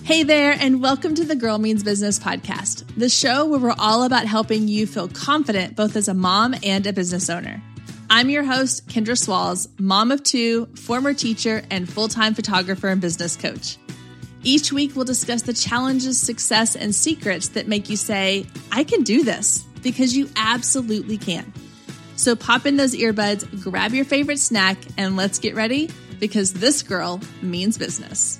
Hey there, and welcome to the Girl Means Business podcast, the show where we're all about helping you feel confident both as a mom and a business owner. I'm your host, Kendra Swalls, mom of two, former teacher, and full-time photographer and business coach. Each week, we'll discuss the challenges, success, and secrets that make you say, I can do this, because you absolutely can. So pop in those earbuds, grab your favorite snack, and let's get ready, because this girl means business.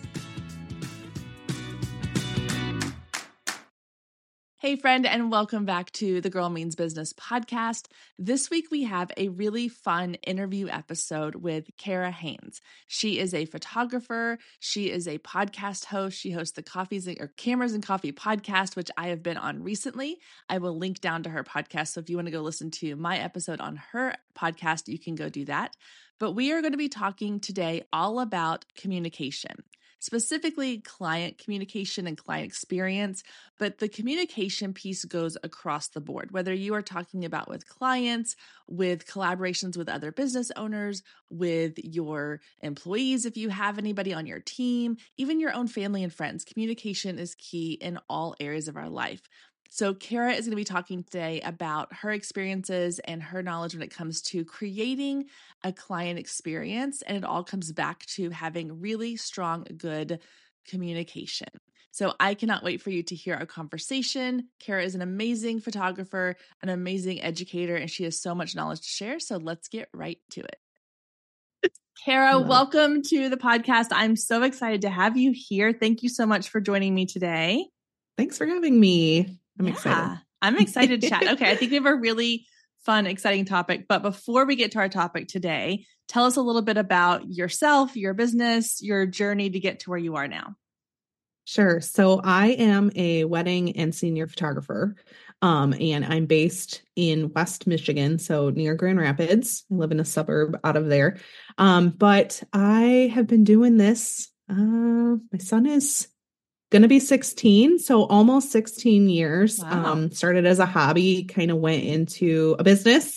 Hey friend, and welcome back to the Girl Means Business podcast. This week we have a really fun interview episode with Kara Haynes. She is a photographer. She is a podcast host. She hosts the Cameras and Coffee podcast, which I have been on recently. I will link down to her podcast. So if you want to go listen to my episode on her podcast, you can go do that. But we are going to be talking today all about communication. Specifically client communication and client experience, but the communication piece goes across the board. Whether you are talking about with clients, with collaborations with other business owners, with your employees, if you have anybody on your team, even your own family and friends, communication is key in all areas of our life. So Kara is going to be talking today about her experiences and her knowledge when it comes to creating a client experience. And it all comes back to having really strong, good communication. So I cannot wait for you to hear our conversation. Kara is an amazing photographer, an amazing educator, and she has so much knowledge to share. So let's get right to it. Kara, welcome to the podcast. I'm so excited to have you here. Thank you so much for joining me today. Thanks for having me. I'm excited. I'm excited to chat. Okay, I think we have a really fun, exciting topic. But before we get to our topic today, tell us a little bit about yourself, your business, your journey to get to where you are now. Sure. So I am a wedding and senior photographer, and I'm based in West Michigan, so near Grand Rapids. I live in a suburb out of there. But I have been doing this. My son is going to be 16, so almost 16 years. Wow. Started as a hobby, kind of went into a business,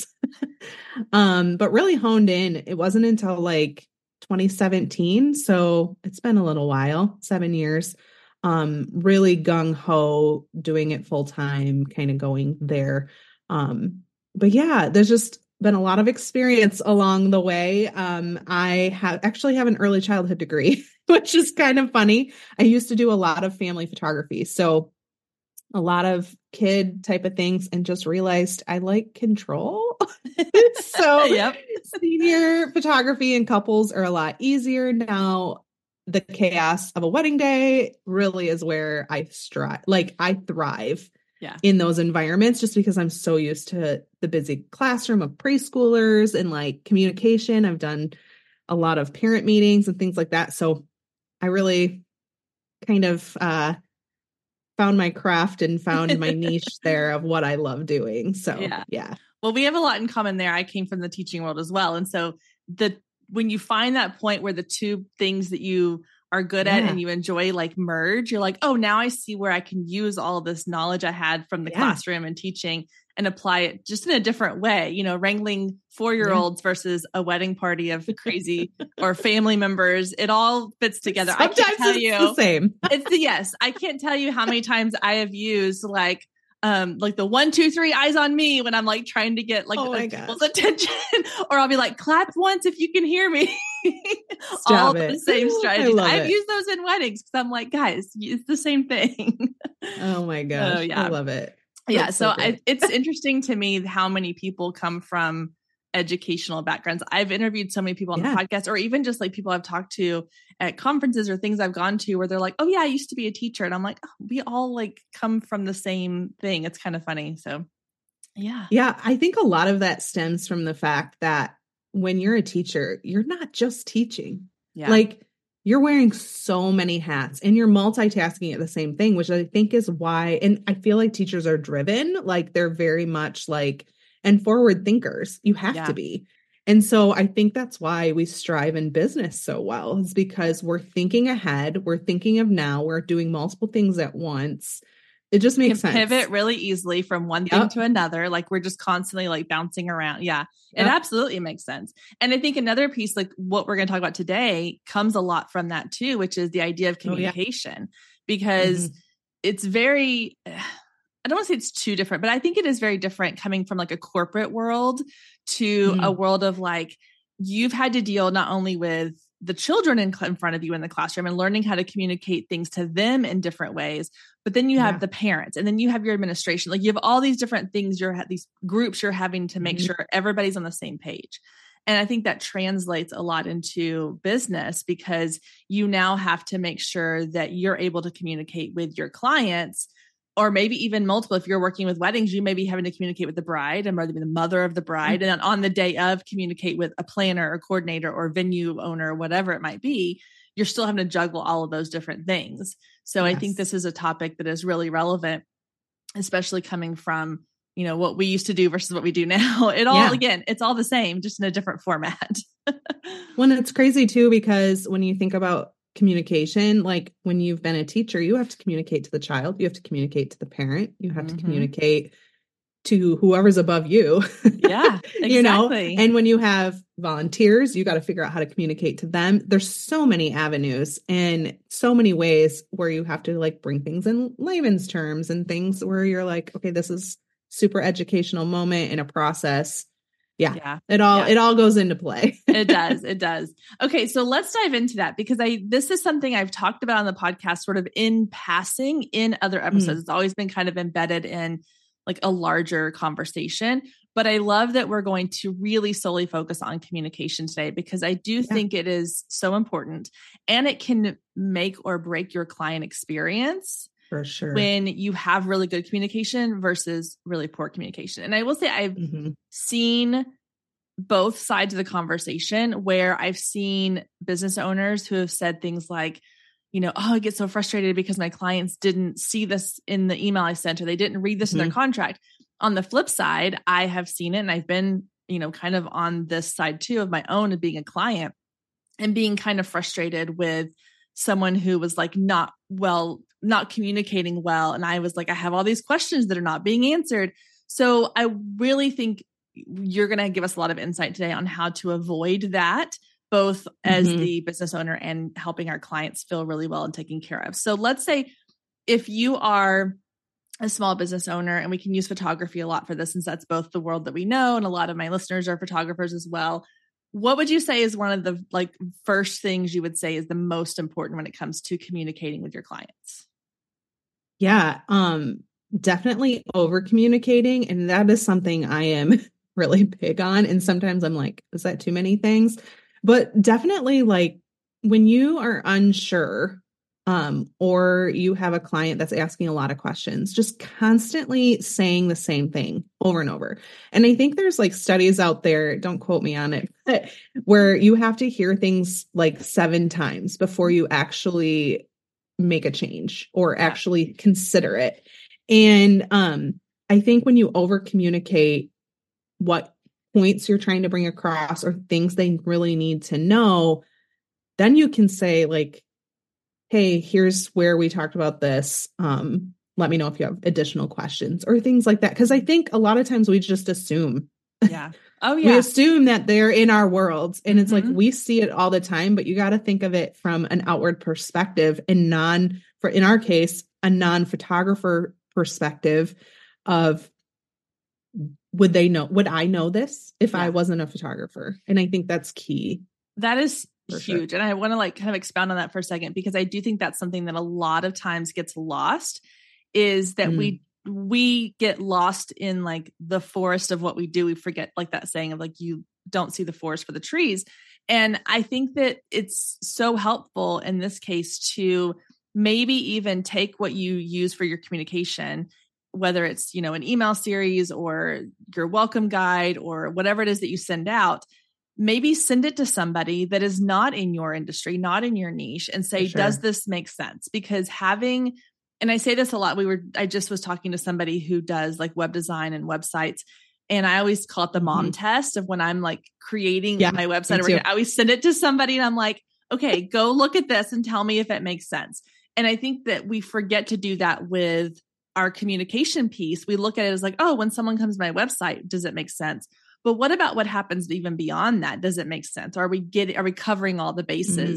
but really honed in. It wasn't until like 2017, so it's been a little while, 7 years. Really gung-ho, doing it full time, kind of going there. But yeah, there's just been a lot of experience along the way. I actually have an early childhood degree, which is kind of funny. I used to do a lot of family photography, so a lot of kid type of things, and just realized I like control. So Yep. Senior photography and couples are a lot easier now. The chaos of a wedding day really is where I strive. Like I thrive in those environments just because I'm so used to the busy classroom of preschoolers and like communication. I've done a lot of parent meetings and things like that. So I really kind of found my craft and found my niche there of what I love doing. So yeah. Well, we have a lot in common there. I came from the teaching world as well. And so when you find that point where the two things that you are good at and you enjoy like merge, you're like, oh, now I see where I can use all of this knowledge I had from the classroom and teaching and apply it just in a different way, you know, wrangling 4-year-olds versus a wedding party of crazy or family members. It all fits together. Sometimes I can't tell you the same. I can't tell you how many times I have used like the 1, 2, 3 eyes on me when I'm like trying to get like people's attention, or I'll be like, clap once if you can hear me. All the same strategies. I've used those in weddings because I'm like, guys, it's the same thing. Oh my gosh. I love it. Yeah. So it's interesting to me how many people come from educational backgrounds. I've interviewed so many people on the podcast, or even just like people I've talked to at conferences or things I've gone to where they're like, oh yeah, I used to be a teacher. And I'm like, oh, we all like come from the same thing. It's kind of funny. So yeah. I think a lot of that stems from the fact that when you're a teacher, you're not just teaching. Like you're wearing so many hats and you're multitasking at the same thing, which I think is why, and I feel like teachers are driven, like they're very much like, and forward thinkers. You have to be. And so I think that's why we strive in business so well, is because we're thinking ahead. We're thinking of now. We're doing multiple things at once. It just makes sense. Pivot really easily from one thing to another. Like we're just constantly like bouncing around. Yeah, it absolutely makes sense. And I think another piece, like what we're going to talk about today, comes a lot from that too, which is the idea of communication. because it's very, I don't want to say it's too different, but I think it is very different coming from like a corporate world to a world of like, you've had to deal not only with the children in front of you in the classroom and learning how to communicate things to them in different ways, but then you have the parents, and then you have your administration. Like you have all these different things, these groups you're having to make sure everybody's on the same page. And I think that translates a lot into business, because you now have to make sure that you're able to communicate with your clients, or maybe even multiple. If you're working with weddings, you may be having to communicate with the bride and maybe the mother of the bride. And then on the day of, communicate with a planner or coordinator or venue owner, whatever it might be. You're still having to juggle all of those different things. So I think this is a topic that is really relevant, especially coming from, what we used to do versus what we do now. Again, it's all the same, just in a different format. Well, it's crazy too, because when you think about communication, like when you've been a teacher, you have to communicate to the child, you have to communicate to the parent, you have to communicate to whoever's above you. Yeah, exactly. And when you have volunteers, you got to figure out how to communicate to them. There's so many avenues and so many ways where you have to like bring things in layman's terms and things where you're like, okay, this is super educational moment in a process. Yeah. It all goes into play. It does. Okay. So let's dive into that, because this is something I've talked about on the podcast sort of in passing in other episodes. It's always been kind of embedded in like a larger conversation, but I love that we're going to really solely focus on communication today, because I do think it is so important, and it can make or break your client experience. For sure. When you have really good communication versus really poor communication. And I will say I've seen both sides of the conversation, where I've seen business owners who have said things like, oh, I get so frustrated because my clients didn't see this in the email I sent, or they didn't read this in their contract. On the flip side, I have seen it, and I've been, kind of on this side too of my own of being a client and being kind of frustrated with someone who was like not communicating well. And I was like, I have all these questions that are not being answered. So I really think you're going to give us a lot of insight today on how to avoid that, both as the business owner and helping our clients feel really well and taken care of. So let's say if you are a small business owner, and we can use photography a lot for this, since that's both the world that we know, and a lot of my listeners are photographers as well. What would you say is one of the first things you would say is the most important when it comes to communicating with your clients? Yeah, definitely over communicating. And that is something I am really big on. And sometimes I'm like, is that too many things? But definitely like when you are unsure, or you have a client that's asking a lot of questions, just constantly saying the same thing over and over. And I think there's like studies out there, don't quote me on it, but where you have to hear things like 7 times before you actually make a change or actually consider it. And I think when you over communicate what points you're trying to bring across or things they really need to know, then you can say like, hey, here's where we talked about this. Let me know if you have additional questions or things like that. Because I think a lot of times we just assume. Yeah. Oh, yeah. We assume that they're in our worlds. And it's like we see it all the time, but you got to think of it from an outward perspective and in our case, a non-photographer perspective of would I know this if I wasn't a photographer? And I think that's key. That is huge. And I want to kind of expound on that for a second, because I do think that's something that a lot of times gets lost, is that we get lost in like the forest of what we do. We forget like that saying of like, you don't see the forest for the trees. And I think that it's so helpful in this case to maybe even take what you use for your communication, whether it's, an email series or your welcome guide or whatever it is that you send out, maybe send it to somebody that is not in your industry, not in your niche, and say, does this make sense? Because and I say this a lot, I just was talking to somebody who does like web design and websites. And I always call it the mom test of when I'm like creating my website, I always send it to somebody and I'm like, okay, go look at this and tell me if it makes sense. And I think that we forget to do that with our communication piece. We look at it as like, oh, when someone comes to my website, does it make sense? But what about what happens even beyond that? Does it make sense? Are we covering all the bases?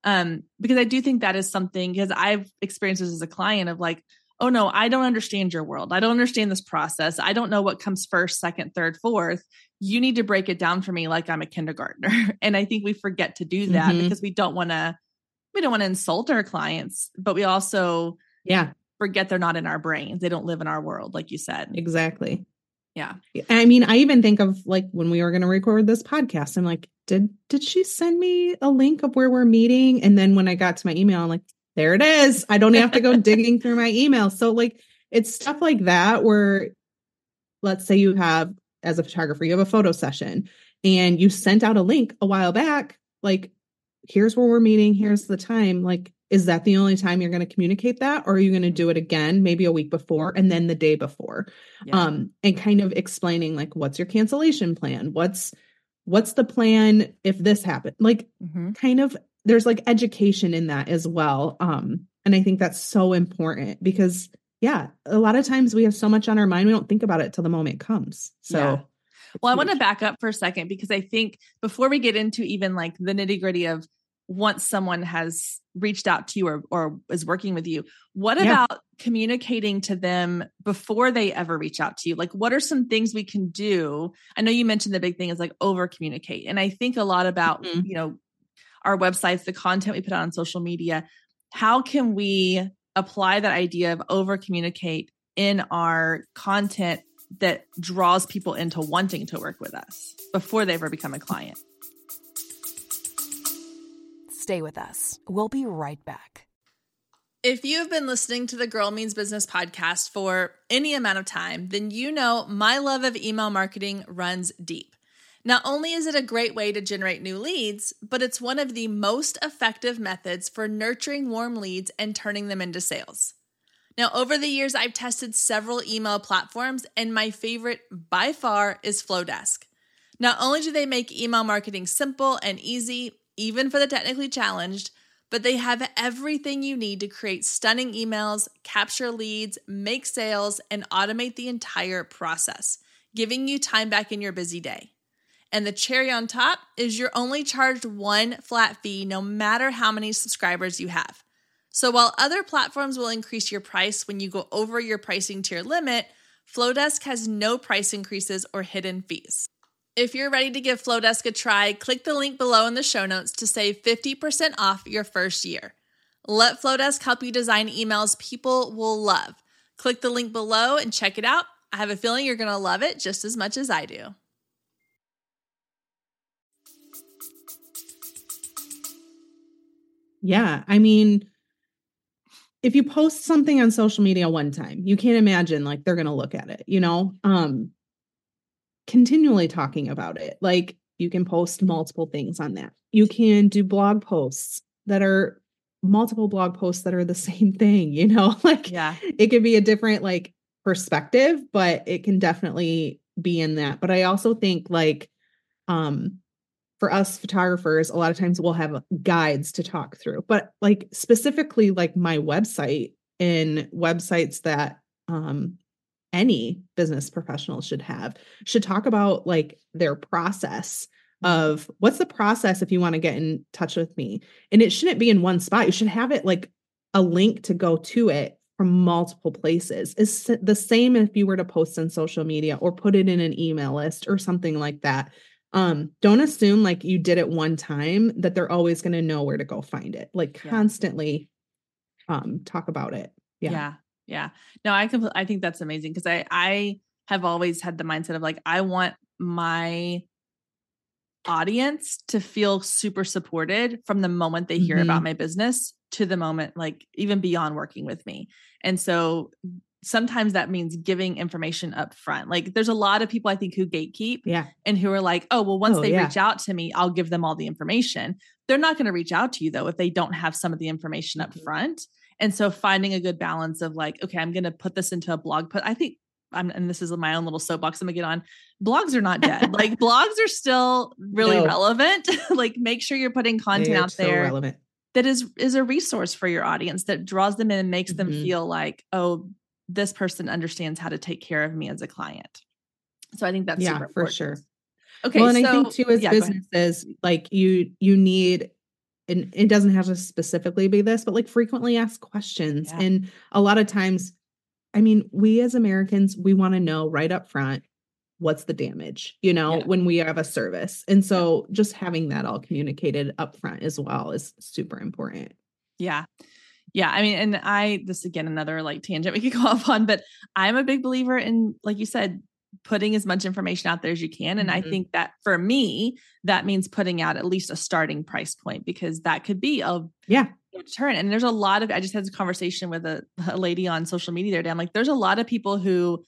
Because I do think that is something, because I've experienced this as a client of like, oh no, I don't understand your world. I don't understand this process. I don't know what comes first, second, third, fourth. You need to break it down for me like I'm a kindergartner. And I think we forget to do that because we don't want to insult our clients, but we also forget they're not in our brains. They don't live in our world, like you said. Exactly. Yeah. I mean, I even think of like when we were going to record this podcast, I'm like, did she send me a link of where we're meeting? And then when I got to my email, I'm like, there it is. I don't have to go digging through my email. So like, it's stuff like that where, let's say you have, as a photographer, you have a photo session and you sent out a link a while back, like, here's where we're meeting, here's the time. Like, is that the only time you're going to communicate that? Or are you going to do it again, maybe a week before and then the day before? Yeah. And kind of explaining like, what's your cancellation plan? What's the plan if this happened? Like kind of, there's like education in that as well. And I think that's so important because a lot of times we have so much on our mind. We don't think about it till the moment comes. So well, I want to back up for a second because I think before we get into even like the nitty gritty of once someone has reached out to you or is working with you, what about communicating to them before they ever reach out to you? Like, what are some things we can do? I know you mentioned the big thing is like over communicate. And I think a lot about, our websites, the content we put out on social media, how can we apply that idea of over communicate in our content that draws people into wanting to work with us before they ever become a client? Stay with us. We'll be right back. If you've been listening to the Girl Means Business podcast for any amount of time, then you know my love of email marketing runs deep. Not only is it a great way to generate new leads, but it's one of the most effective methods for nurturing warm leads and turning them into sales. Now, over the years, I've tested several email platforms, and my favorite by far is Flowdesk. Not only do they make email marketing simple and easy, even for the technically challenged, but they have everything you need to create stunning emails, capture leads, make sales, and automate the entire process, giving you time back in your busy day. And the cherry on top is you're only charged one flat fee no matter how many subscribers you have. So while other platforms will increase your price when you go over your pricing tier limit, Flowdesk has no price increases or hidden fees. If you're ready to give Flowdesk a try, click the link below in the show notes to save 50% off your first year. Let Flowdesk help you design emails people will love. Click the link below and check it out. I have a feeling you're going to love it just as much as I do. Yeah. I mean, if you post something on social media one time, you can't imagine like they're going to look at it, continually talking about it. Like you can post multiple things on that. You can do blog posts that are multiple blog posts that are the same thing, it could be a different like perspective, but it can definitely be in that. But I also think like, for us photographers, a lot of times we'll have guides to talk through, but like specifically like my website and websites that any business professional should talk about like their process of what's the process if you want to get in touch with me. And it shouldn't be in one spot. You should have it like a link to go to it from multiple places. It's the same if you were to post on social media or put it in an email list or something like that. Don't assume like you did it one time that they're always going to know where to go find it. Like constantly, talk about it. Yeah. No, I think that's amazing because I have always had the mindset of like, I want my audience to feel super supported from the moment they hear about my business to the moment, like even beyond working with me. And so sometimes that means giving information up front. Like there's a lot of people I think who gatekeep and who are like, oh, well, once they reach out to me, I'll give them all the information. They're not going to reach out to you though, if they don't have some of the information up front. And so finding a good balance of like, okay, I'm going to put this into a blog, but I think and this is my own little soapbox I'm gonna get on. Blogs are not dead. Like blogs are still really relevant. Like make sure you're putting content out there relevant. That is a resource for your audience that draws them in and makes them feel like, oh, this person understands how to take care of me as a client. So I think that's super important. For sure. Okay. Well, and I think too, as businesses, like you need and it doesn't have to specifically be this, but like frequently asked questions. Yeah. And a lot of times, I mean, we as Americans, we want to know right up front, what's the damage, Yeah. when we have a service. And so just having that all communicated up front as well is super important. Yeah. Yeah. I mean, and this again, another like tangent we could go off on, but I'm a big believer in, like you said, putting as much information out there as you can. And I think that for me, that means putting out at least a starting price point, because that could be a deterrent. And there's a lot of, I just had this conversation with a lady on social media the other day. I'm like, there's a lot of people who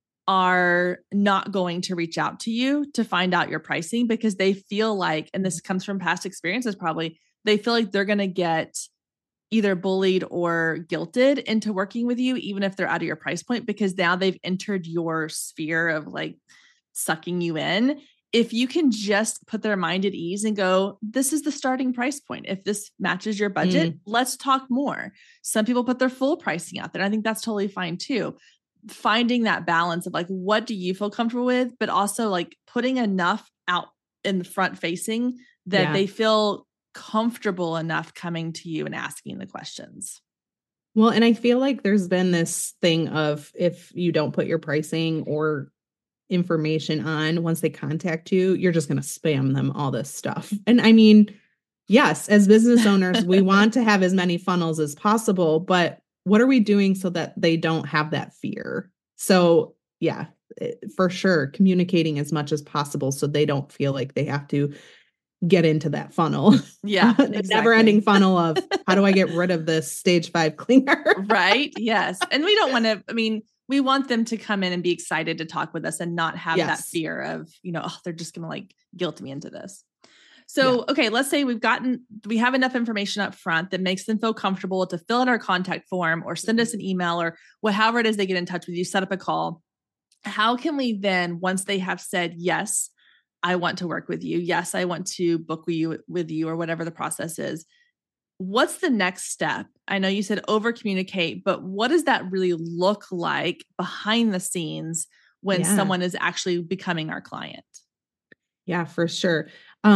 are not going to reach out to you to find out your pricing because they feel like, and this comes from past experiences, probably, they feel like they're going to get either bullied or guilted into working with you, even if they're out of your price point, because now they've entered your sphere of like sucking you in. If you can just put their mind at ease and go, this is the starting price point. If this matches your budget, let's talk more. Some people put their full pricing out there. I think that's totally fine too. Finding that balance of like, what do you feel comfortable with, but also like putting enough out in the front facing that they feel comfortable enough coming to you and asking the questions. Well, and I feel like there's been this thing of if you don't put your pricing or information on once they contact you, you're just going to spam them all this stuff. And I mean, yes, as business owners, we want to have as many funnels as possible, but what are we doing so that they don't have that fear? So yeah, for sure, communicating as much as possible so they don't feel like they have to get into that funnel. Yeah. The never ending funnel of how do I get rid of this stage 5 cleaner? Right. Yes. And we don't want to, I mean, we want them to come in and be excited to talk with us and not have that fear of, they're just going to like guilt me into this. So, okay, let's say we have enough information up front that makes them feel comfortable to fill in our contact form or send us an email or however it is they get in touch with you, set up a call. How can we then, once they have said, yes, I want to work with you. Yes, I want to book with you or whatever the process is. What's the next step? I know you said over communicate, but what does that really look like behind the scenes when someone is actually becoming our client? Yeah, for sure.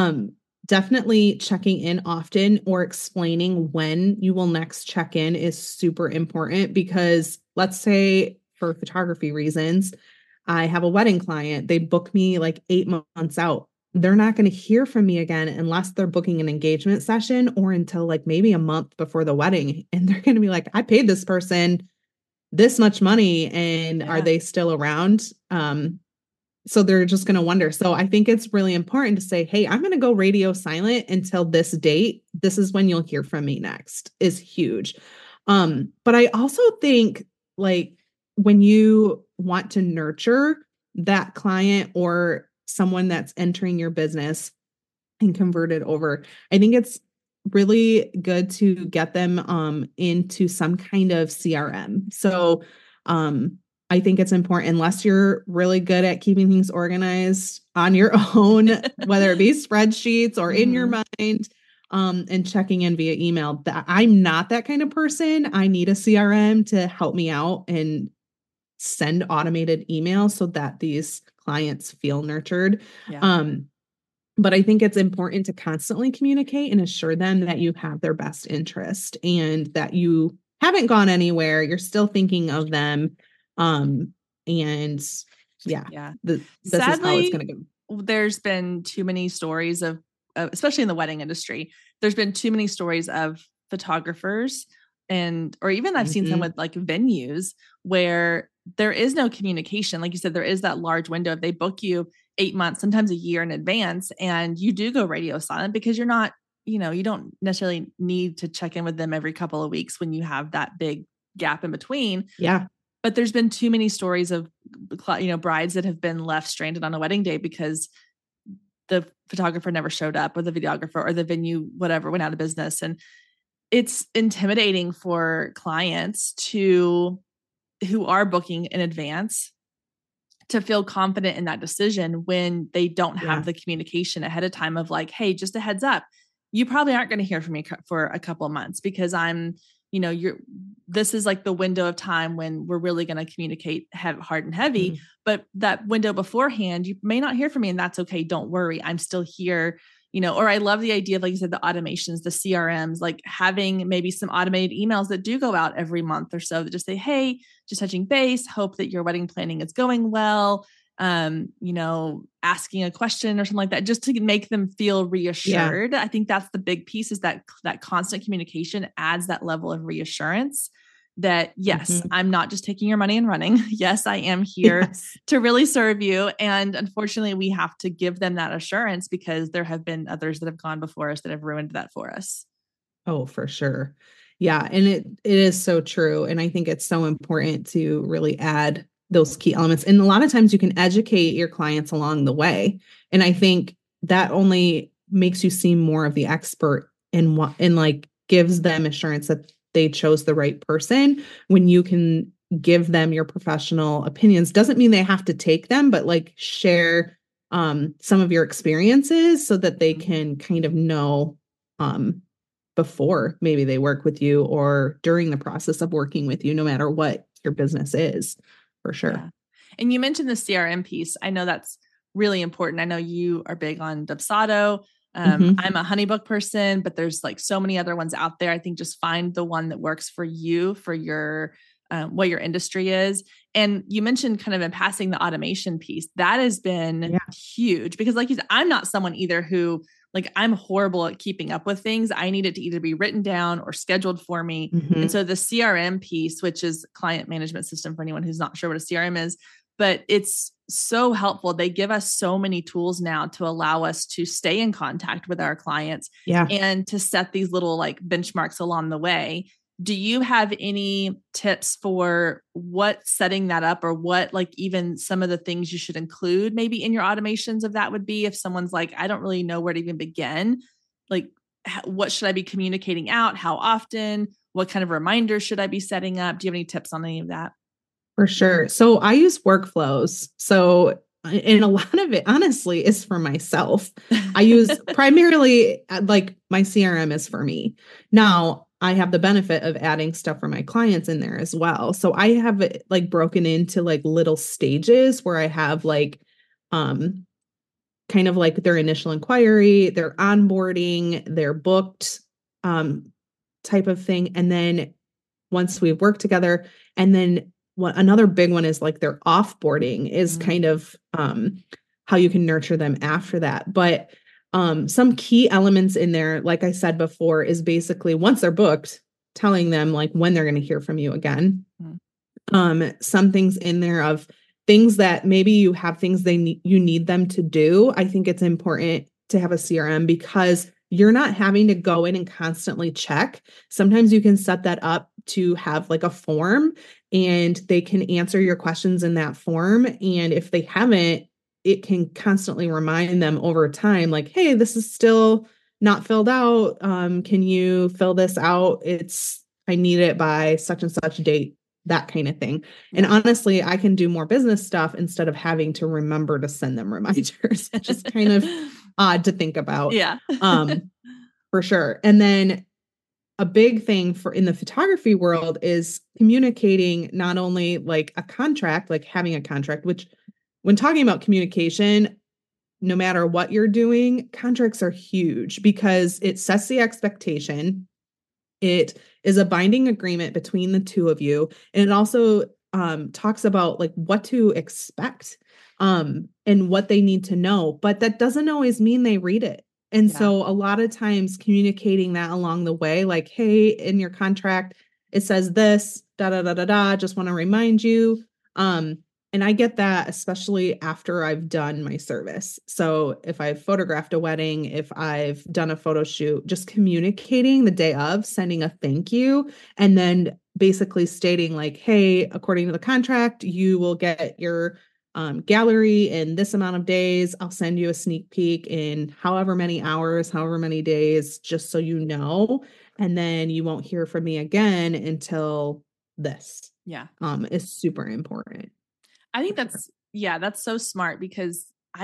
Definitely checking in often or explaining when you will next check in is super important because let's say for photography reasons, I have a wedding client. They book me like 8 months out. They're not going to hear from me again unless they're booking an engagement session or until like maybe a month before the wedding. And they're going to be like, I paid this person this much money and are they still around? So they're just going to wonder. So I think it's really important to say, hey, I'm going to go radio silent until this date. This is when you'll hear from me next is huge. But I also think like when you want to nurture that client or someone that's entering your business and convert it over, I think it's really good to get them into some kind of CRM. So I think it's important, unless you're really good at keeping things organized on your own, whether it be spreadsheets or in your mind, and checking in via email. That I'm not that kind of person. I need a CRM to help me out and send automated emails so that these clients feel nurtured. But I think it's important to constantly communicate and assure them that you have their best interest and that you haven't gone anywhere. You're still thinking of them. And this Sadly, is how it's going to go. There's been too many stories of, especially in the wedding industry, there's been too many stories of photographers or even I've seen some with like venues where there is no communication. Like you said, there is that large window. If they book you 8 months, sometimes a year in advance, and you do go radio silent because you're not, you don't necessarily need to check in with them every couple of weeks when you have that big gap in between. Yeah. But there's been too many stories of, brides that have been left stranded on a wedding day because the photographer never showed up or the videographer or the venue, whatever, went out of business. And it's intimidating for clients who are booking in advance to feel confident in that decision when they don't have the communication ahead of time of like, hey, just a heads up, you probably aren't going to hear from me for a couple of months because this is like the window of time when we're really going to communicate hard and heavy, but that window beforehand, you may not hear from me and that's okay. Don't worry. I'm still here, or I love the idea of, like you said, the automations, the CRMs, like having maybe some automated emails that do go out every month or so that just say, hey, just touching base, hope that your wedding planning is going well. Asking a question or something like that, just to make them feel reassured. Yeah. I think that's the big piece, is that constant communication adds that level of reassurance that, yes, I'm not just taking your money and running. Yes, I am here to really serve you. And unfortunately, we have to give them that assurance, because there have been others that have gone before us that have ruined that for us. Oh, for sure. Yeah. And it is so true. And I think it's so important to really add those key elements. And a lot of times you can educate your clients along the way. And I think that only makes you seem more of the expert and like gives them assurance that they chose the right person, when you can give them your professional opinions. Doesn't mean they have to take them, but like share some of your experiences so that they can kind of know before maybe they work with you, or during the process of working with you, no matter what your business is, for sure. Yeah. And you mentioned the CRM piece. I know that's really important. I know you are big on Dubsado. I'm a HoneyBook person, but there's like so many other ones out there. I think just find the one that works for you, for your what your industry is. And you mentioned kind of in passing the automation piece. That has been huge, because like you said, I'm not someone either who, like, I'm horrible at keeping up with things. I need it to either be written down or scheduled for me. And so the CRM piece, which is client management system for anyone who's not sure what a CRM is, but it's so helpful. They give us so many tools now to allow us to stay in contact with our clients and to set these little like benchmarks along the way. Do you have any tips for what setting that up, or what, like, even some of the things you should include maybe in your automations of that would be, if someone's like, I don't really know where to even begin, like, what should I be communicating out? How often? What kind of reminders should I be setting up? Do you have any tips on any of that? For sure. So I use workflows. So, and a lot of it, honestly, is for myself. I use primarily, like, my CRM is for me. Now, I have the benefit of adding stuff for my clients in there as well. So I have it like broken into like little stages where I have like, kind of like their initial inquiry, their onboarding, their booked, type of thing. And then once we work together, and then another big one is like their offboarding is kind of, how you can nurture them after that. But some key elements in there, like I said before, is basically once they're booked, telling them like when they're going to hear from you again. Some things in there of things that maybe you have things you need them to do. I think it's important to have a CRM, because you're not having to go in and constantly check. Sometimes you can set that up to have like a form, and they can answer your questions in that form. And if they haven't, it can constantly remind them over time, like, hey, this is still not filled out. Can you fill this out? I need it by such and such date, that kind of thing. And honestly, I can do more business stuff instead of having to remember to send them reminders. It's just kind of odd to think about. Yeah. For sure. And then a big thing in the photography world is communicating, not only like a contract, like having a contract, which, when talking about communication, no matter what you're doing, contracts are huge, because it sets the expectation. It is a binding agreement between the two of you. And it also talks about like what to expect and what they need to know. But that doesn't always mean they read it. And so a lot of times communicating that along the way, like, hey, in your contract, it says this, da, da, da, da, da, just want to remind you. And I get that, especially after I've done my service. So if I've photographed a wedding, if I've done a photo shoot, just communicating the day of, sending a thank you, and then basically stating like, hey, according to the contract, you will get your gallery in this amount of days. I'll send you a sneak peek in however many hours, however many days, just so you know. And then you won't hear from me again until this. Yeah. Is super important. I think that's so smart, because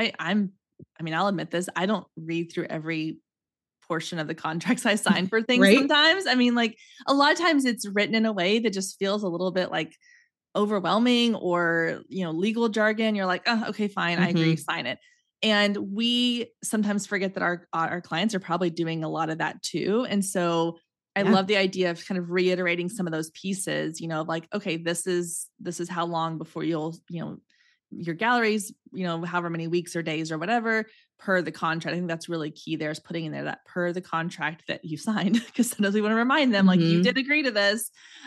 I'll admit this, I don't read through every portion of the contracts I sign for things sometimes. I mean, like, a lot of times it's written in a way that just feels a little bit like overwhelming, or, legal jargon. You're like, oh, okay, fine. I agree. Sign it. And we sometimes forget that our clients are probably doing a lot of that too. And so I love the idea of kind of reiterating some of those pieces, you know, like, okay, this is how long before you'll, you know, your galleries, you know, however many weeks or days or whatever per the contract. I think that's really key there, is putting in there that per the contract that you signed, because sometimes we want to remind them like, you did agree to this.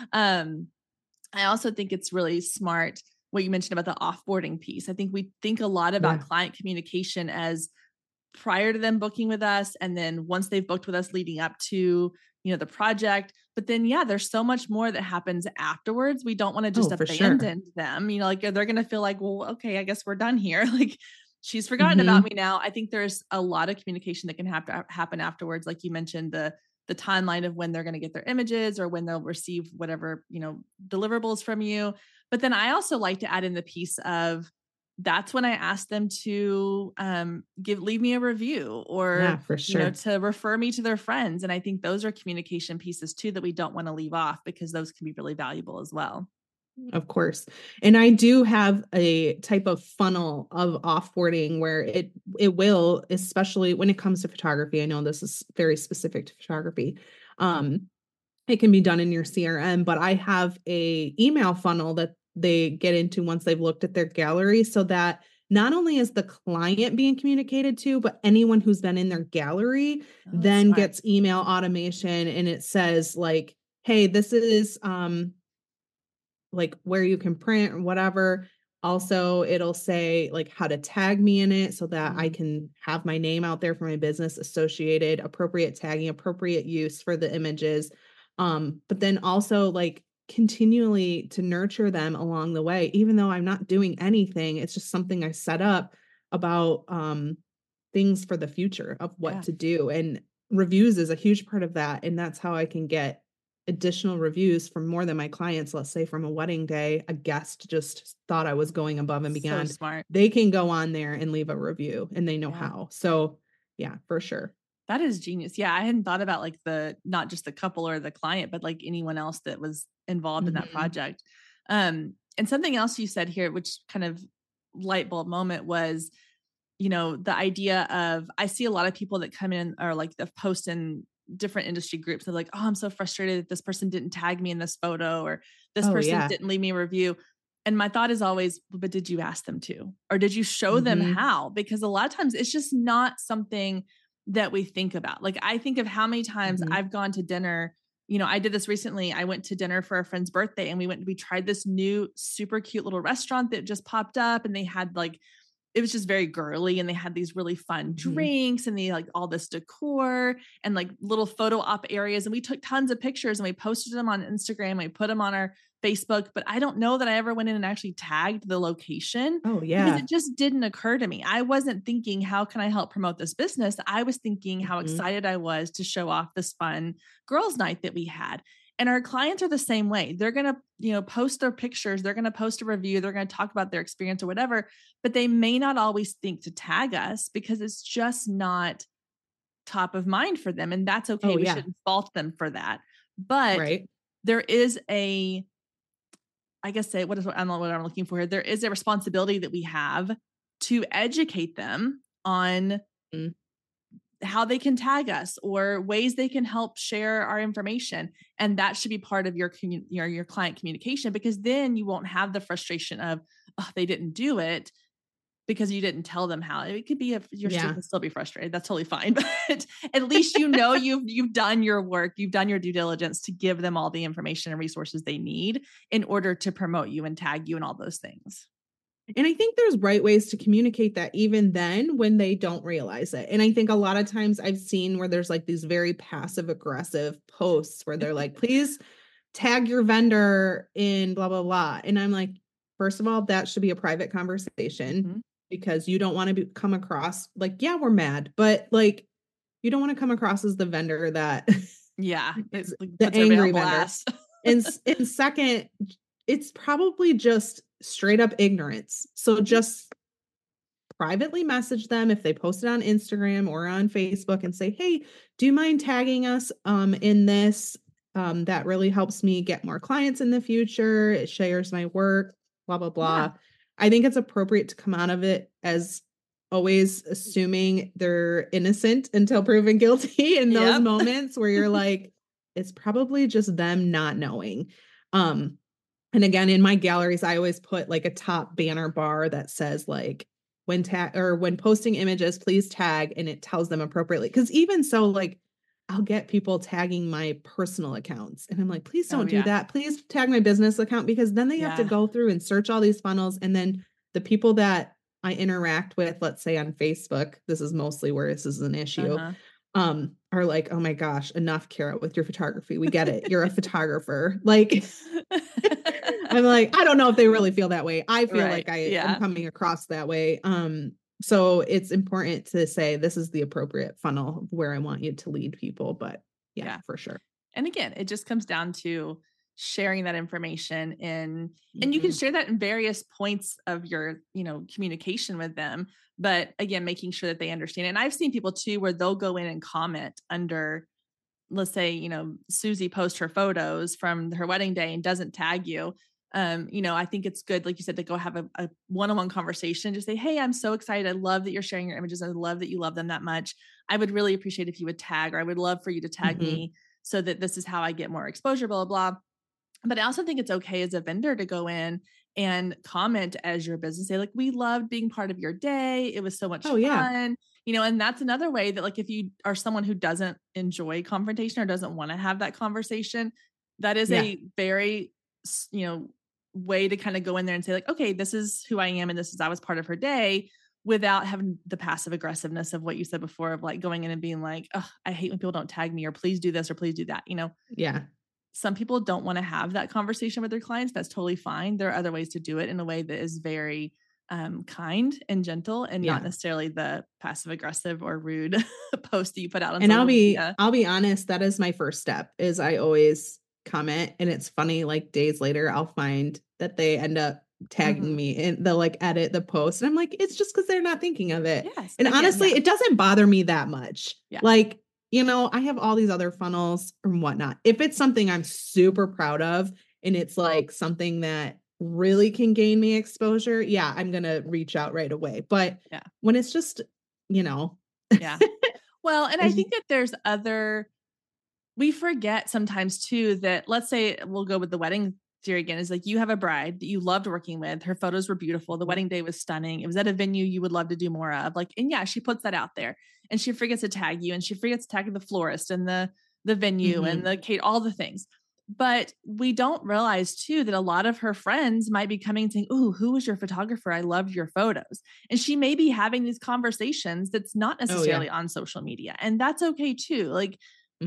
I also think it's really smart what you mentioned about the offboarding piece. I think we think a lot about client communication as prior to them booking with us, and then once they've booked with us leading up to, you know, the project. But then, there's so much more that happens afterwards. We don't want to just abandon them, you know, like they're going to feel like, well, okay, I guess we're done here. Like, she's forgotten about me now. I think there's a lot of communication that can have to happen afterwards. Like you mentioned, the timeline of when they're going to get their images or when they'll receive whatever, you know, deliverables from you. But then I also like to add in the piece of, that's when I ask them to leave me a review, or for sure, you know, to refer me to their friends. And I think those are communication pieces too that we don't want to leave off, because those can be really valuable as well. Of course. And I do have a type of funnel of offboarding where it will, especially when it comes to photography. I know this is very specific to photography. It can be done in your CRM, but I have a email funnel that they get into once they've looked at their gallery, so that not only is the client being communicated to, but anyone who's been in their gallery then gets email automation, and it says like, hey, this is like where you can print or whatever. Also, it'll say like how to tag me in it so that I can have my name out there for my business associated, appropriate tagging, appropriate use for the images. But then also like continually to nurture them along the way, even though I'm not doing anything. It's just something I set up about things for the future of what to do. And reviews is a huge part of that. And that's how I can get additional reviews from more than my clients. Let's say from a wedding day, a guest just thought I was going above and beyond. So smart. They can go on there and leave a review, and they know how. So yeah, for sure. That is genius. Yeah. I hadn't thought about like not just the couple or the client, but like anyone else that was involved in that project. And something else you said here, which kind of light bulb moment, was, you know, the idea of, I see a lot of people that come in or like the post in different industry groups. They're like, oh, I'm so frustrated that this person didn't tag me in this photo, or this person didn't leave me a review. And my thought is always, but did you ask them to, or did you show them how? Because a lot of times it's just not something that we think about. Like, I think of how many times I've gone to dinner. You know, I did this recently. I went to dinner for a friend's birthday, and we tried this new super cute little restaurant that just popped up, and they had like, it was just very girly, and they had these really fun drinks, and they like all this decor and like little photo op areas. And we took tons of pictures and we posted them on Instagram. We put them on our Facebook, but I don't know that I ever went in and actually tagged the location. Oh yeah. Because it just didn't occur to me. I wasn't thinking, how can I help promote this business? I was thinking how excited I was to show off this fun girls' night that we had. And our clients are the same way. They're going to, you know, post their pictures. They're going to post a review. They're going to talk about their experience or whatever, but they may not always think to tag us because it's just not top of mind for them. And that's okay. We shouldn't fault them for that. But there is I guess what I'm looking for here. There is a responsibility that we have to educate them on how they can tag us or ways they can help share our information. And that should be part of your client communication, because then you won't have the frustration of, oh, they didn't do it because you didn't tell them how. It could be if your student can still be frustrated. That's totally fine. But at least, you know, you've done your work, you've done your due diligence to give them all the information and resources they need in order to promote you and tag you and all those things. And I think there's right ways to communicate that even then when they don't realize it. And I think a lot of times I've seen where there's like these very passive aggressive posts where they're like, please tag your vendor in blah, blah, blah. And I'm like, first of all, that should be a private conversation because you don't want to come across like, yeah, we're mad, but like, you don't want to come across as the vendor that is the angry vendor. And second, it's probably just straight up ignorance. So just privately message them if they post it on Instagram or on Facebook and say, hey, do you mind tagging us in this? That really helps me get more clients in the future. It shares my work, blah, blah, blah. I think it's appropriate to come out of it as always assuming they're innocent until proven guilty in those Yep. moments where you're like, it's probably just them not knowing. And again, in my galleries, I always put like a top banner bar that says like when posting images, please tag, and it tells them appropriately. Cause even so, like I'll get people tagging my personal accounts and I'm like, please don't do that. Please tag my business account, because then they have to go through and search all these funnels. And then the people that I interact with, let's say on Facebook, this is mostly where this is an issue, are like, oh my gosh, enough, Kara, with your photography. We get it. You're a photographer. Like, I'm like, I don't know if they really feel that way. I feel like I am coming across that way. So it's important to say this is the appropriate funnel where I want you to lead people. But yeah, for sure. And again, it just comes down to sharing that information and you can share that in various points of your, communication with them. But again, making sure that they understand. And I've seen people too, where they'll go in and comment under, let's say, Susie posts her photos from her wedding day and doesn't tag you. I think it's good, like you said, to go have a one-on-one conversation. Just say, hey, I'm so excited. I love that you're sharing your images. I love that you love them that much. I would really appreciate if you would tag, or I would love for you to tag me so that this is how I get more exposure, blah, blah, blah. But I also think it's okay as a vendor to go in and comment as your business, say like, we loved being part of your day. It was so much fun. And that's another way that, like, if you are someone who doesn't enjoy confrontation or doesn't want to have that conversation, that is a very, way to kind of go in there and say like, okay, this is who I am. And this is, I was part of her day, without having the passive aggressiveness of what you said before, of like going in and being like, oh, I hate when people don't tag me, or please do this, or please do that. Some people don't want to have that conversation with their clients. That's totally fine. There are other ways to do it in a way that is very kind and gentle, and not necessarily the passive aggressive or rude post that you put out on social media. I'll be honest, that is my first step, is I always comment. And it's funny, like days later, I'll find that they end up tagging me and they'll like edit the post. And I'm like, it's just because they're not thinking of it. And honestly, it doesn't bother me that much. Like, I have all these other funnels and whatnot. If it's something I'm super proud of and it's like something that really can gain me exposure, I'm going to reach out right away. But when it's just, Well, and I think that we forget sometimes too, that, let's say we'll go with the wedding theory again, is like, you have a bride that you loved working with. Her photos were beautiful. The wedding day was stunning. It was at a venue you would love to do more of. Like, and she puts that out there, and she forgets to tag you, and she forgets to tag the florist and the venue and the Kate, all the things. But we don't realize too that a lot of her friends might be coming and saying, oh, who was your photographer? I loved your photos. And she may be having these conversations that's not necessarily on social media. And that's okay too. Like,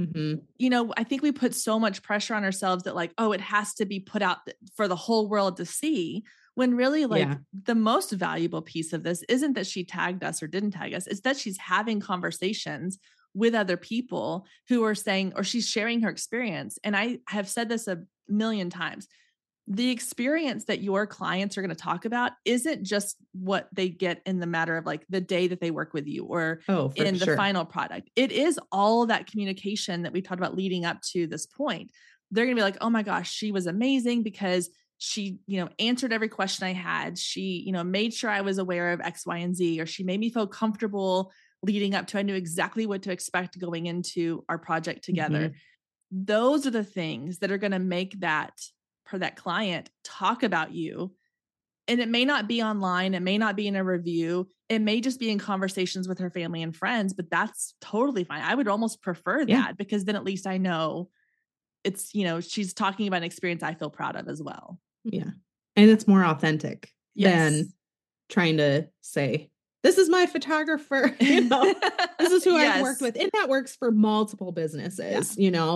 I think we put so much pressure on ourselves that like, oh, it has to be put out for the whole world to see, when really the most valuable piece of this isn't that she tagged us or didn't tag us. It's that she's having conversations with other people who are saying, or she's sharing her experience. And I have said this a million times. The experience that your clients are going to talk about isn't just what they get in the matter of like the day that they work with you, or in the final product. It is all that communication that we talked about leading up to this point. They're going to be like, oh my gosh, she was amazing because she, answered every question I had. She, made sure I was aware of X, Y, and Z, or she made me feel comfortable leading up to, I knew exactly what to expect going into our project together. Those are the things that are going to make that client talk about you. And it may not be online. It may not be in a review. It may just be in conversations with her family and friends, but that's totally fine. I would almost prefer that, because then at least I know it's, she's talking about an experience I feel proud of as well. Yeah. And it's more authentic than trying to say, this is my photographer, this is who I've worked with. And that works for multiple businesses,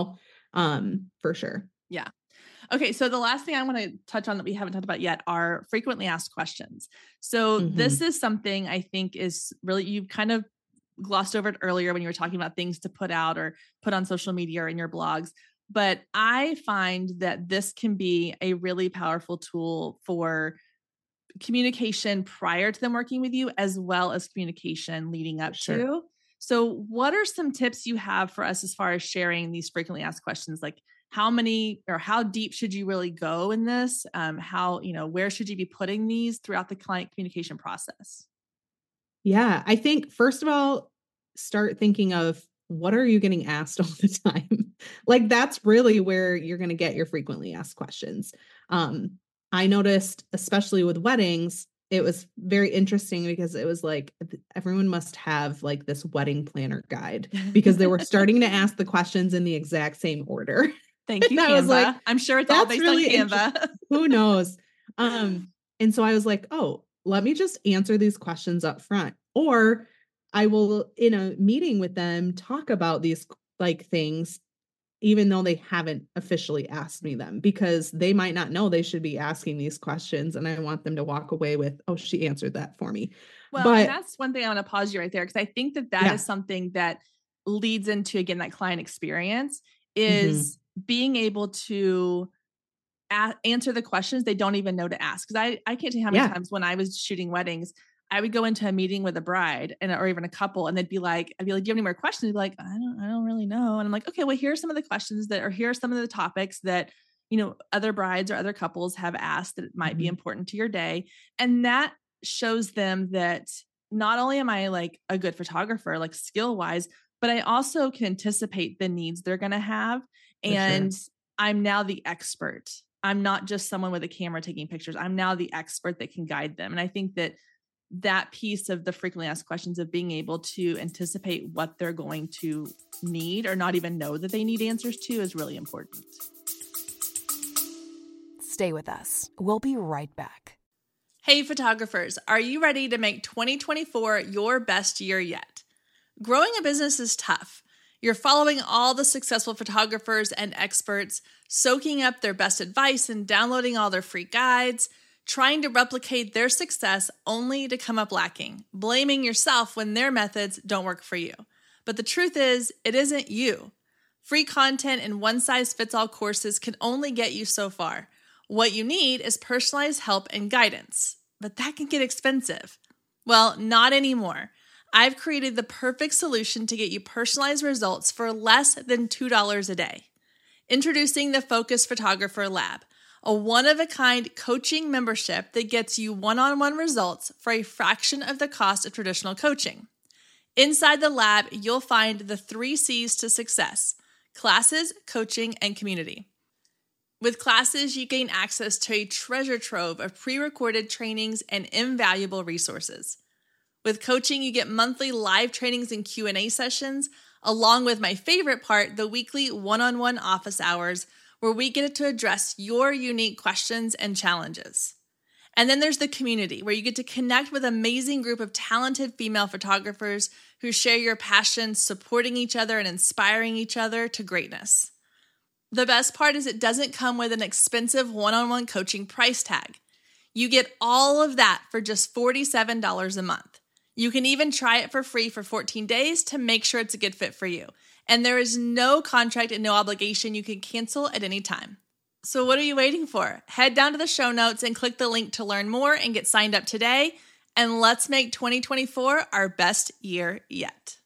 for sure. Yeah. Okay. So the last thing I want to touch on that we haven't talked about yet are frequently asked questions. So this is something I think is really, you kind of glossed over it earlier when you were talking about things to put out or put on social media or in your blogs. But I find that this can be a really powerful tool for communication prior to them working with you, as well as communication leading up to. So what are some tips you have for us as far as sharing these frequently asked questions? Like, how many or how deep should you really go in this? Where should you be putting these throughout the client communication process? Yeah. I think, first of all, start thinking of what are you getting asked all the time? Like, that's really where you're going to get your frequently asked questions. Um, I noticed, especially with weddings, it was very interesting because it was like everyone must have like this wedding planner guide because they were starting to ask the questions in the exact same order. Thank you, And I was like, Canva. I'm sure it's all that's based on really Canva. who knows? And so I was like, oh, let me just answer these questions up front. Or I will, in a meeting with them, talk about these like things, even though they haven't officially asked me them, because they might not know they should be asking these questions. And I want them to walk away with, oh, she answered that for me. Well, and But that's one thing I want to pause you right there, because I think that that yeah. is something that leads into, again, that client experience Mm-hmm. is being able to answer the questions they don't even know to ask. Because I can't tell you how many times when I was shooting weddings, I would go into a meeting with a bride or even a couple, and I'd be like, do you have any more questions? They'd be like, I don't really know. And I'm like, okay, well, here are some of the questions here are some of the topics that, other brides or other couples have asked that might be important to your day. And that shows them that not only am I like a good photographer, like skill wise, but I also can anticipate the needs they're going to have. And I'm now the expert. I'm not just someone with a camera taking pictures. I'm now the expert that can guide them. And I think that piece of the frequently asked questions, of being able to anticipate what they're going to need or not even know that they need answers to, is really important. Stay with us. We'll be right back. Hey, photographers, are you ready to make 2024 your best year yet? Growing a business is tough. You're following all the successful photographers and experts, soaking up their best advice and downloading all their free guides, trying to replicate their success only to come up lacking, blaming yourself when their methods don't work for you. But the truth is, it isn't you. Free content and one-size-fits-all courses can only get you so far. What you need is personalized help and guidance, but that can get expensive. Well, not anymore. I've created the perfect solution to get you personalized results for less than $2 a day. Introducing the Focus Photographer Lab, a one-of-a-kind coaching membership that gets you one-on-one results for a fraction of the cost of traditional coaching. Inside the lab, you'll find the 3 C's to success: classes, coaching, and community. With classes, you gain access to a treasure trove of pre-recorded trainings and invaluable resources. With coaching, you get monthly live trainings and Q&A sessions, along with my favorite part, the weekly one-on-one office hours, where we get to address your unique questions and challenges. And then there's the community, where you get to connect with an amazing group of talented female photographers who share your passion, supporting each other and inspiring each other to greatness. The best part is it doesn't come with an expensive one-on-one coaching price tag. You get all of that for just $47 a month. You can even try it for free for 14 days to make sure it's a good fit for you. And there is no contract and no obligation. You can cancel at any time. So what are you waiting for? Head down to the show notes and click the link to learn more and get signed up today. And let's make 2024 our best year yet.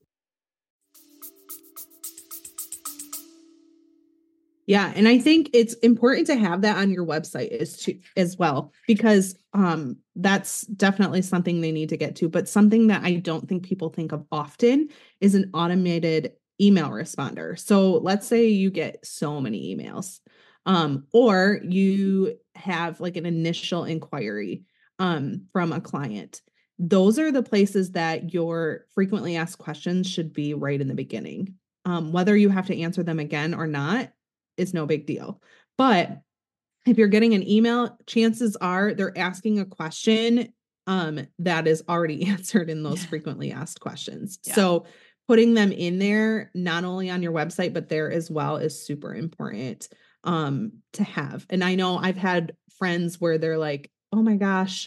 Yeah. And I think it's important to have that on your website as well, because that's definitely something they need to get to. But something that I don't think people think of often is an automated email responder. So let's say you get so many emails, or you have like an initial inquiry from a client. Those are the places that your frequently asked questions should be right in the beginning. Whether you have to answer them again or not is no big deal. But if you're getting an email, chances are they're asking a question that is already answered in those frequently asked questions. Yeah. So putting them in there, not only on your website, but there as well, is super important to have. And I know I've had friends where they're like, oh my gosh,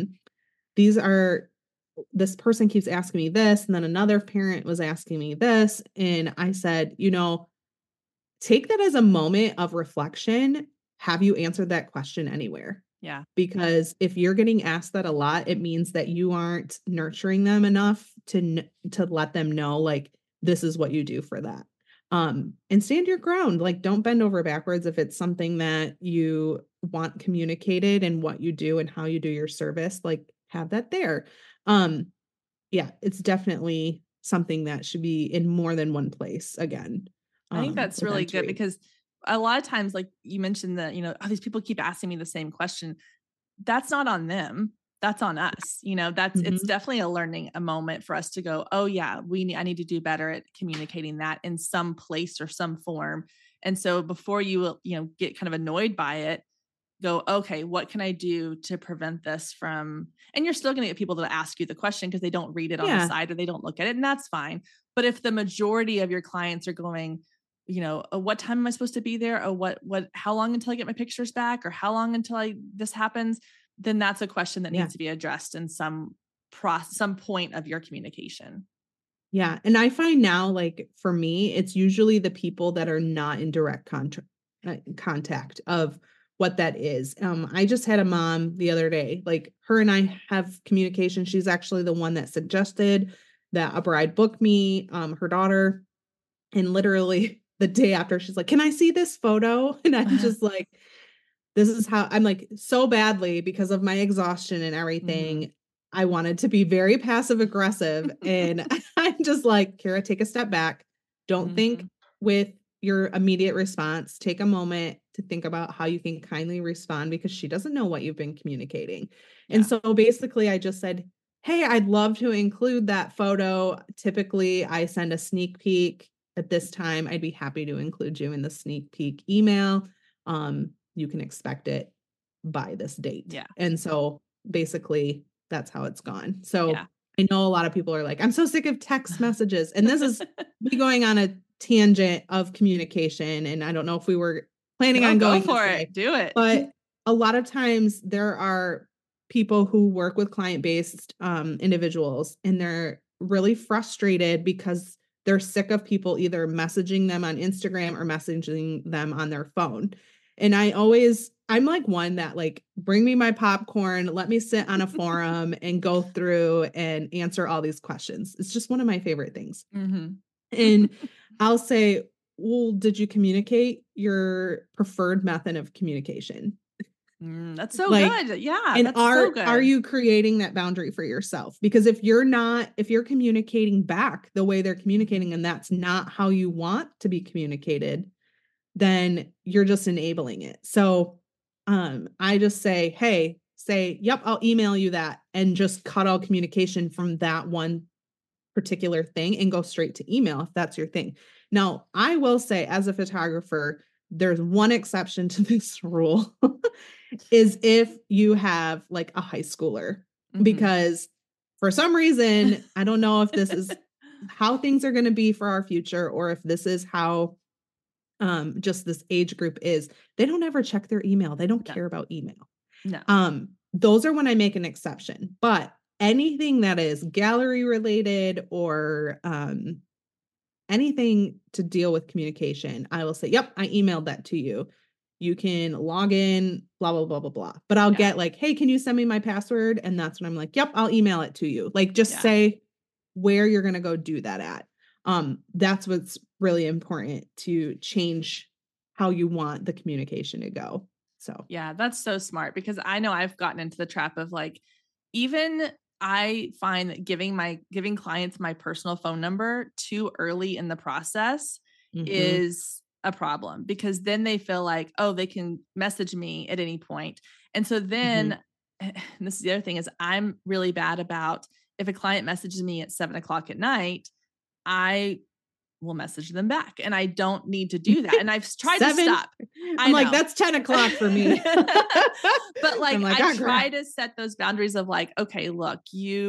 this person keeps asking me this. And then another parent was asking me this. And I said, take that as a moment of reflection. Have you answered that question anywhere? Yeah. Because if you're getting asked that a lot, it means that you aren't nurturing them enough to let them know, like, this is what you do for that. And stand your ground. Like, don't bend over backwards if it's something that you want communicated and what you do and how you do your service. Like, have that there. yeah, it's definitely something that should be in more than one place again. I think that's with really good entry. because a lot of times, like you mentioned that, oh, these people keep asking me the same question. That's not on them. That's on us. It's Mhm. definitely a moment for us to go, oh yeah, I need to do better at communicating that in some place or some form. And so before you get kind of annoyed by it, go, okay, what can I do to prevent this from, and you're still going to get people to ask you the question because they don't read it on the Yeah. side or they don't look at it, and that's fine. But if the majority of your clients are going, oh, what time am I supposed to be there? Oh, how long until I get my pictures back? Or how long until this happens? Then that's a question that Yeah. needs to be addressed in some point of your communication. Yeah. And I find now, like for me, it's usually the people that are not in direct contact of what that is. I just had a mom the other day, like her and I have communication. She's actually the one that suggested that a bride book me, her daughter. And literally the day after, she's like, "Can I see this photo?" And I'm just like, this is how I'm like so badly because of my exhaustion and everything. Mm-hmm. I wanted to be very passive aggressive. And I'm just like, Kara, take a step back. Don't Mm-hmm. think with your immediate response. Take a moment to think about how you can kindly respond because she doesn't know what you've been communicating. And Yeah. so basically, I just said, "Hey, I'd love to include that photo. Typically, I send a sneak peek. At this time, I'd be happy to include you in the sneak peek email. You can expect it by this date." Yeah. And so basically that's how it's gone. Yeah. So I know a lot of people are like, "I'm so sick of text messages." And this is me going on a tangent of communication. And I don't know if we were planning No, on go going for this it. way, Do it. but a lot of times there are people who work with client-based individuals, and they're really frustrated because they're sick of people either messaging them on Instagram or messaging them on their phone. And I'm like one that like, bring me my popcorn, let me sit on a forum and go through and answer all these questions. It's just one of my favorite things. Mm-hmm. And I'll say, well, did you communicate your preferred method of communication? That's so Like, good. Yeah, and that's so are good. you creating that boundary for yourself? Because if you're communicating back the way they're communicating and that's not how you want to be communicated, then you're just enabling it. So I just say, "Hey, yep, I'll email you that," and just cut all communication from that one particular thing and go straight to email if that's your thing. Now, I will say as a photographer, there's one exception to this rule is if you have like a high schooler, because for some reason, I don't know if this is how things are going to be for our future or if this is how just this age group is. They don't ever check their email. They don't No. care about email. No. Those are when I make an exception. But anything that is gallery related or anything to deal with communication, I will say, "Yep, I emailed that to you. You can log in, blah, blah, blah, blah, blah." But I'll get like, "Hey, can you send me my password?" And that's when I'm like, "Yep, I'll email it to you." Like, just say where you're going to go do that at. That's what's really important to change how you want the communication to go. So, yeah, that's so smart because I know I've gotten into the trap of like, even I find that giving clients my personal phone number too early in the process is a problem because then they feel like, oh, they can message me at any point. And so then, and this is the other thing is I'm really bad about if a client messages me at 7:00 at night, I will message them back and I don't need to do that. And I've tried to stop. I'm like, that's 10 o'clock for me. But like, like, I try to set those boundaries of like, okay, look,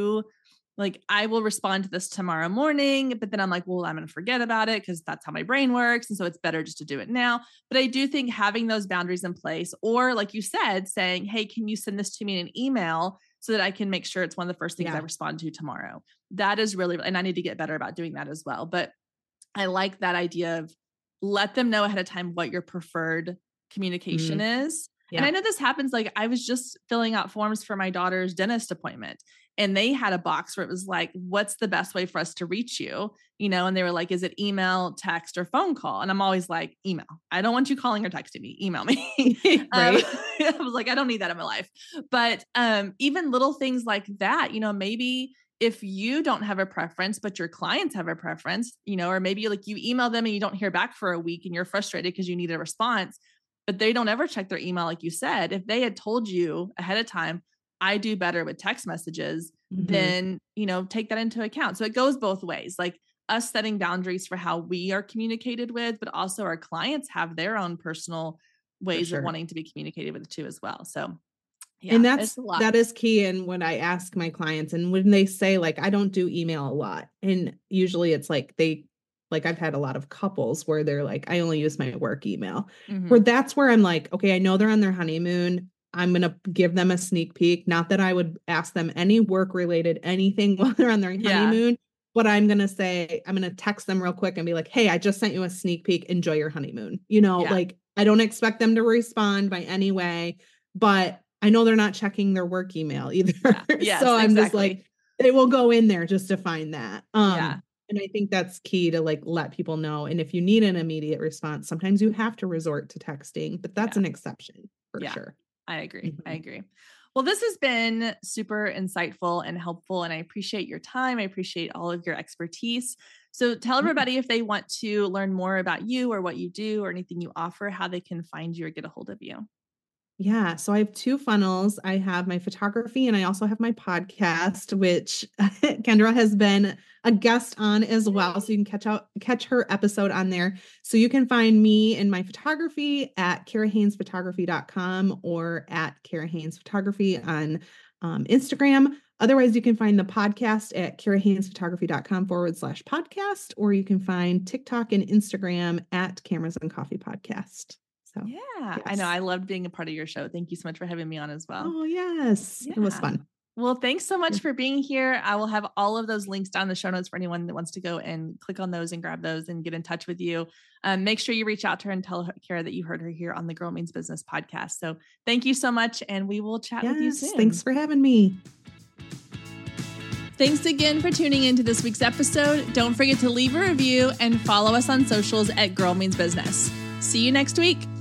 I will respond to this tomorrow morning, but then I'm like, well, I'm going to forget about it because that's how my brain works. And so it's better just to do it now. But I do think having those boundaries in place, or like you said, saying, hey, can you send this to me in an email so that I can make sure it's one of the first things I respond to tomorrow? That is really, and I need to get better about doing that as well. But I like that idea of let them know ahead of time what your preferred communication is. And I know this happens. Like I was just filling out forms for my daughter's dentist appointment and they had a box where it was like, what's the best way for us to reach you? And they were like, is it email, text, or phone call? And I'm always like, email. I don't want you calling or texting me, email me. Right. I was like, I don't need that in my life. But even little things like that, maybe if you don't have a preference, but your clients have a preference, or maybe like you email them and you don't hear back for a week and you're frustrated because you need a response, but they don't ever check their email. Like you said, if they had told you ahead of time, I do better with text messages, then, take that into account. So it goes both ways, like us setting boundaries for how we are communicated with, but also our clients have their own personal ways of wanting to be communicated with too as well. So yeah, and that is key. And when I ask my clients, and when they say like, I don't do email a lot, and usually it's like I've had a lot of couples where they're like, I only use my work email, where that's where I'm like, okay, I know they're on their honeymoon. I'm going to give them a sneak peek. Not that I would ask them any work related, anything while they're on their honeymoon, but I'm going to say, I'm going to text them real quick and be like, hey, I just sent you a sneak peek. Enjoy your honeymoon. Like I don't expect them to respond by any way, but I know they're not checking their work email either. Yes, so I'm just like, they will go in there just to find that. And I think that's key to like let people know. And if you need an immediate response, sometimes you have to resort to texting, but that's an exception for sure. I agree. I agree. Well, this has been super insightful and helpful, and I appreciate your time. I appreciate all of your expertise. So tell everybody if they want to learn more about you or what you do or anything you offer, how they can find you or get a hold of you. Yeah. So I have 2 funnels. I have my photography and I also have my podcast, which Kendra has been a guest on as well. So you can catch her episode on there. So you can find me in my photography at KaraHaynesPhotography.com or at Kara Haynes Photography on Instagram. Otherwise, you can find the podcast at KaraHaynesPhotography.com/podcast, or you can find TikTok and Instagram at Cameras and Coffee Podcast. So, yes. I know. I loved being a part of your show. Thank you so much for having me on as well. Oh, yes. It was fun. Well, thanks so much for being here. I will have all of those links down in the show notes for anyone that wants to go and click on those and grab those and get in touch with you. Make sure you reach out to her and tell Kara that you heard her here on the Girl Means Business podcast. So thank you so much. And we will chat with you soon. Thanks for having me. Thanks again for tuning into this week's episode. Don't forget to leave a review and follow us on socials at Girl Means Business. See you next week.